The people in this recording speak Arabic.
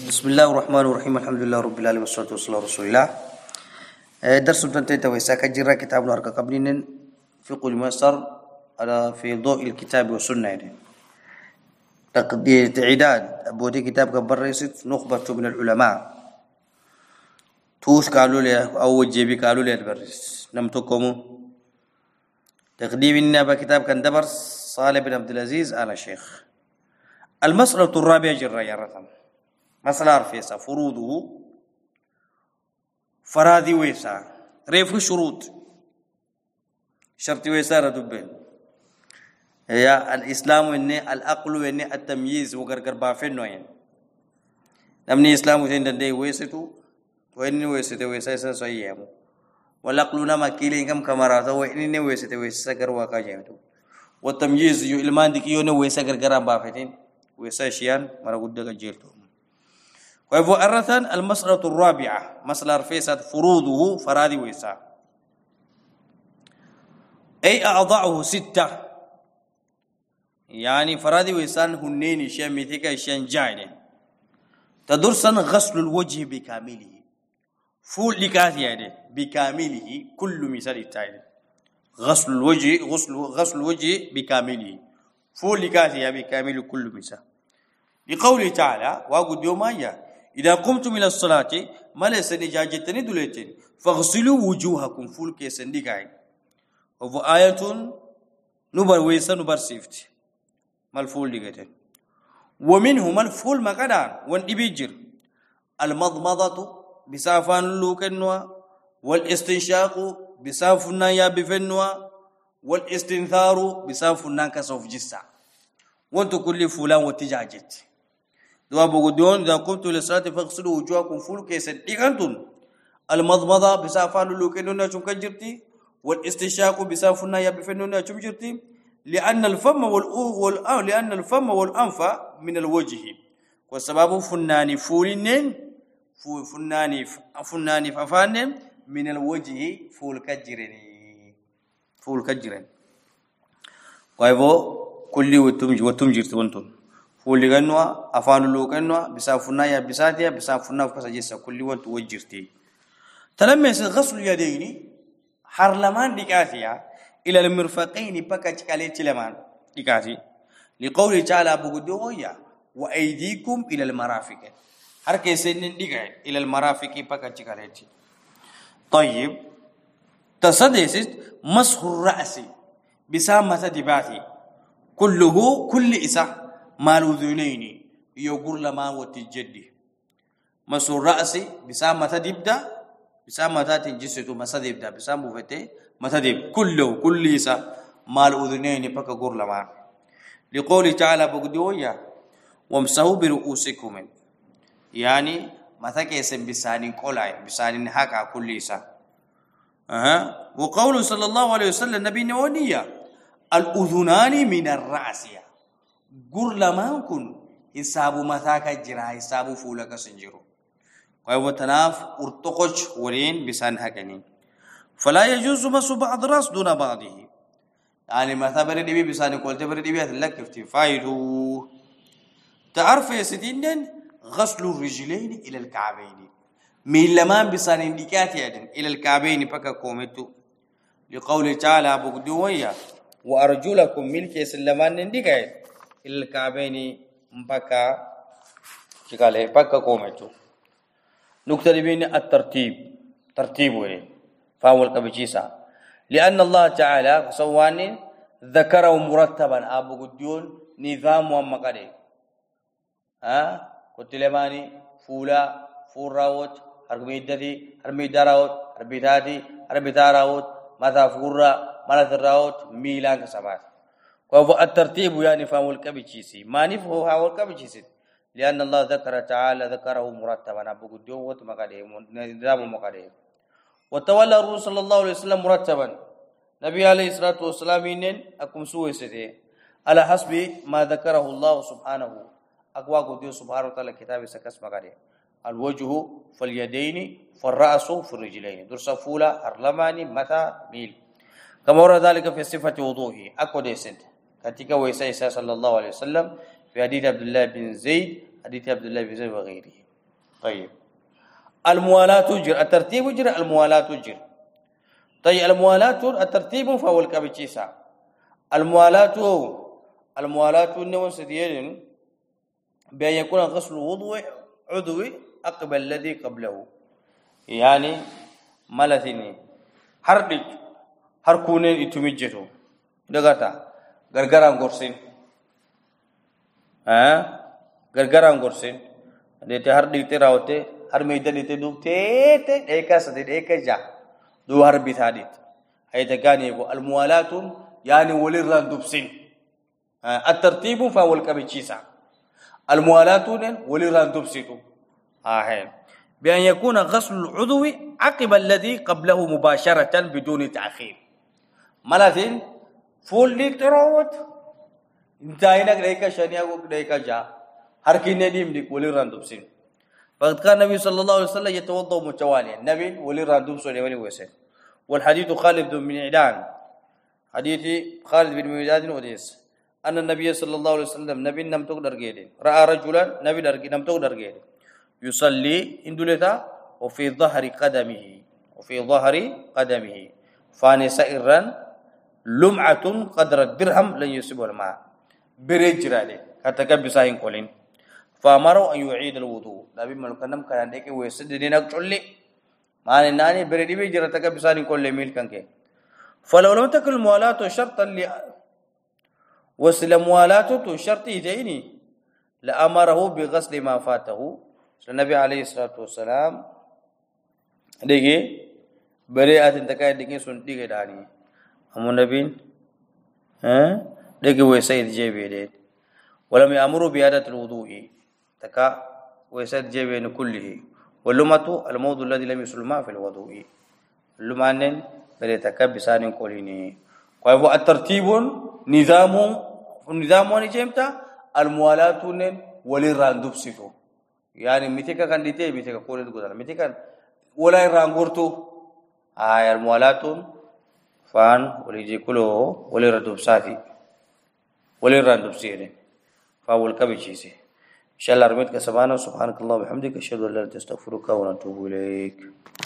بسم الله الرحمن الرحيم الحمد لله رب العالمين والصلاة والسلام على رسول الله. درس تنتهي ويساك جرى كتاب الأركة قبلين في قول مصر على في ضوء الكتاب والسنة يعني. تقدير تعداد أبودي كتاب كبر رئيسة نخبة من العلماء توش قالوا لي أو جيبي قالوا لي أدبرس نمتكمو تقديم النبى كتاب كان دبر صالح بن عبد العزيز آل الشيخ. المسألة الرابعة جرى يا رقم مسألة رفيسة فروضه فرادي ويسا ريف الشروط شرط ويسا ردبين هي الإسلام إني الأقل إني التمييز وغرغر بافين نوين نمني إسلام وثين دندي ويسيتو وإني ويسيتو ويسا سيئمو والأقل نما كيلين كم كماراتا وإني ويسيتو ويسا غروا كاجيمتو والتمييز يو إلمان ديكي يوني ويسا غرغر بافين ويسا شيان مرا قدك جيلتو. ويفو أرثن المسألة الرابعة مسألة رفيسة فروضه فرادي ويسا أي أعضاؤه ستة يعني فرادي ويسان هنين شيء مثيك شيء جاين تدرسن غسل الوجه بكامله فول لكاثي يعني بكامله كل مثال التالي غسل الوجه بكامله فول لكاثي بكامل كل مثال لقوله تعالى واقول يوم إذا قمتم إلى الصلاة ما ليس نجاجتني دولتين فاغسلوا وجوهكم فول كيسن ديكاي وفي آية نبر ويسا نبر سيفت ما الفول ديكتين ومنه ما الفول مكانان وان إبيجر المضمضة بسافان لوكنوا والاستنشاق بسافنا يا بفنوا والاستنثار بسافنا كسوف جسا وانتو كل فلان وتجاجت دوا بقدون إذا قمتوا للصلاة فاغسلوا وجوهكم فول كيسن إيكانتون المضمضة بسافان لوكنونا شم كجرتي والاستنشاق بسافنا يبفنونا شم جرتي لأن الفم والأنف من الوجه والسبب فناني فولين فناني ففان من الوجه فول كجرين ويبو كل وتمجرت وانتون فول غنوا افان لو غنوا بسافنا يا بساتيا بسافنا فسجس كل وانت وجرتي تلمس غسل اليدين حرلمان ديكاتيا الى المرفقين بكاش كاليت لمان ديكاتي لقول تعالى بغدويا وايديكم الى المرافق حركه سنن ديكاي الى المرافق بكاش كاليت. طيب تصديس مسح الراس بسامه دباتي كله كل إسا مال أذنين يقول لما وتجدي مسور رأسي بسام متى تبدأ بسام متى تنجسته مسا تبدأ بسام بفتة متى تبدأ كله كل إسا مال أذنين بقى قول لما لقول تعالى بقدويا وامسحوا برؤوسكم يعني متى كيسن بسان قولاي بسان حكا كل إسا وقول صلى الله عليه وسلم نبي نونيا الأذنان من الرأس قر لما كن حساب متاك جرا حساب فولك سنجرو وهو تناف ارتقش ورين بسان هكنين فلا يجوز مس بعض راس دون بعضه يعني مثلا بردي بسان قلت بردي لك افتفايدو تعرف يا سيدين غسل الرجلين إلى الكعبين من لما بسان انديكات إلى الكعبين بكا كومتو لقول تعالى بقدوية وأرجلكم ملك سلمان نديكاي الكعبين مبكا شكاله بكا كومتو نكتب بين الترتيب ترتيب وين فاول كبجيسا لأن الله تعالى سواني ذكره مرتبا أبو قديون نظام ومقدي كتلماني فولا فوراوت هرمي داراوت هرمي داراوت ماذا فورا ماذا الراوت ميلان كسبات وهو الترتيب يعني فهو الكبيشيسي ما نفه هو الكبيشيسي لأن الله ذكره مرتبا أبو قديو وتمقاده نظام مقاده وتولى الرسول صلى الله عليه وسلم مرتبا نبي عليه الصلاة والسلام إنن أكم سوى سده على حسب ما ذكره الله سبحانه أقوى قديو سبحانه وتعالى كتاب سكس مقاده الوجه فاليدين فالرأس في الرجلين درس فولا أرلماني متى ميل كما ورد ذلك في صفة وضوءه أكو ديسنت كتك ويسا صلى الله عليه وسلم في حديث عبد الله بن زيد حديث عبد الله بن زيد وغيره. طيب الموالاة جر الترتيب جر الموالاة جر طيب الموالاة الترتيب فهو الكبتشيسا الموالاة النون ستيين بأن يكون غسل عضو أقبل الذي قبله يعني ملثني هردك هركونين إتمجتو دغتا غرغران غورسين غرغران غورسين ديتي هردك تراوتي هر ميدان ديتي دوبتي ديكا سدي ديكا جا دو هربي ثاديت هي تغاني الموالاة يعني ولي راندوبسين الترتيب فهو الكبتشيسا الموالاة ولي راندوبسيتو بأن يكون غسل العضو عقب الذي قبله مباشرة بدون تأخير ملثين فول لتروت انتهينا كذا شانيا كذا جا هركين نديم ديك ولي راندوبسين فقد كان النبي صلى الله عليه وسلم يتوضأ متواليا النبي ولي راندوبسون ولي وسن والحديث خالد بن معدان حديث خالد بن معدان وديس أن النبي صلى الله عليه وسلم نبي نم تقدر جيدين رأى رجلا نبي نم تقدر جيدين يصلي اندلتا وفي ظهر قدمه فاني سائرا لمعة قدر الدرهم لن يصيبه الماء برجراله كتكب ساين قولين فأمروا أن يعيد الوضوء نبي ملكنم كان ديك ويسد دينك تولي معنى ناني بردي بيجرا تكب ساين قول ميل كانك فلو لم تكن الموالاة شرطا وسل موالاة شرط يجيني لأمره بغسل ما فاته النبي عليه الصلاة والسلام ديكي بريئة تكاي ديكي سنتي كداني أمو نبين ديكي ويسيد جيبين ولم يأمروا بإعادة الوضوء تكا ويسيد جيبين كله واللمة الموضوع الذي لم يصل الماء في الوضوء اللمة بل تكا بسان قوليني وهو الترتيب نظام ونجمتا الموالاة وللراندوب سيتو يعني ميتيكا كان ديتي ميتيكا كولد غدار ميتيكا ولا يرانغورتو الموالاة فان وليجي كله وليردوب ساتي وليراندوب سيري فاول كبيشيسي ان شاء الله رميتك سبحانك اللهم وبحمدك اشهد ان لا اله الا انت استغفرك واتوب اليك